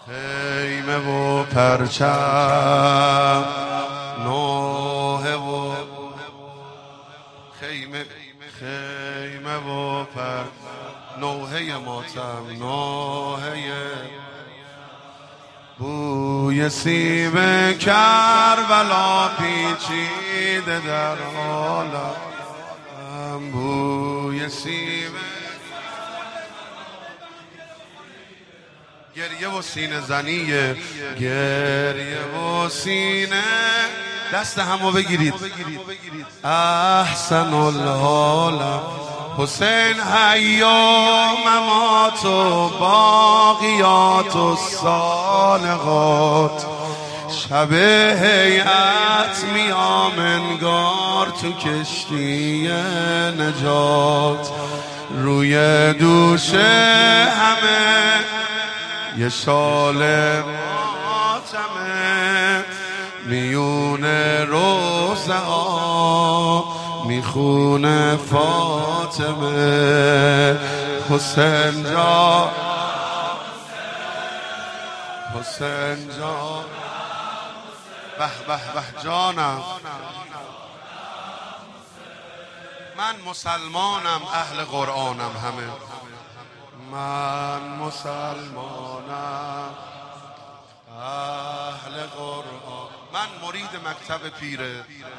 خیمه و پرچم نوحه و خیمه و نوحه ماتم نوحه بوی سیب کربلا پیچیده در عالم بوی سیب گریه و سینه زنیه گریه و سینه دست همو بگیرید احسن الحالم حسین حیا ممات و باقیات و صالحات شب هیئت میام انگار تو کشتی نجات روی دوش همه یه شال ماتمه میون روزه ها میخونه فاطمه حسین جان حسین جان به به به جانم من مسلمانم اهل قرآنم همه من مسلمانم اهل قرآن من مرید مکتب پیره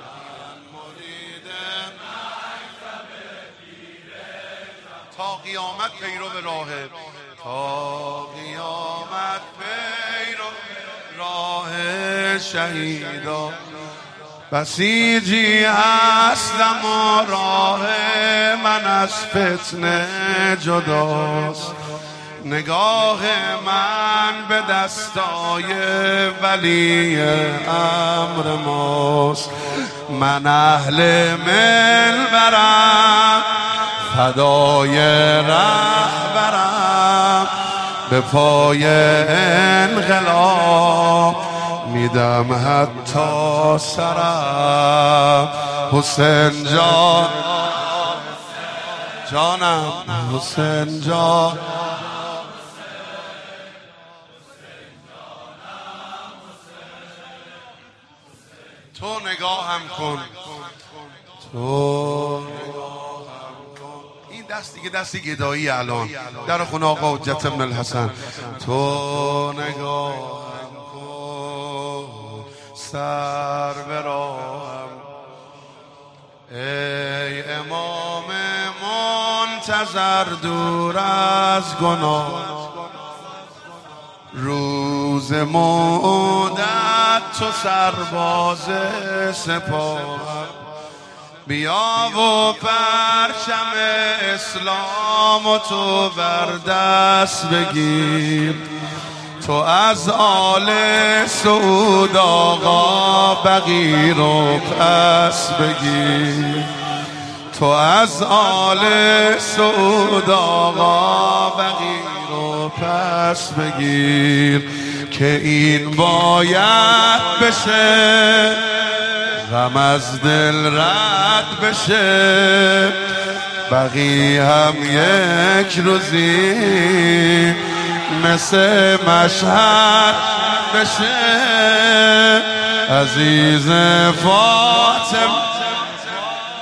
تا قیامت پیرو راهه تا قیامت پیرو راه شهیدا بسیجی هستم و راه من از فتنه جداست نگاه من به دستای ولی امر ماست من اهل منبرم فدای رهبرم به پای انقلاب میدم حتی سرم حسین جان جانم حسین جان تو نگاهم کن تو این دست دیگه دستی گدایی الان در خونه آقا حجت بن الحسن تو نگاهم کن سر براهم ای امام منتظر دور از گناه روز مودت تو سرباز سپاه بیا و پرچم اسلام و تو بر دست بگیر تو از آل سعود آقا بقی رو پس بگیر تو از آل سعود آقا بقی رو پس بگیر که این باید بشه غم از دل رد بشه بقی هم یک روزی مثل مشهد بشه عزیز فاطمه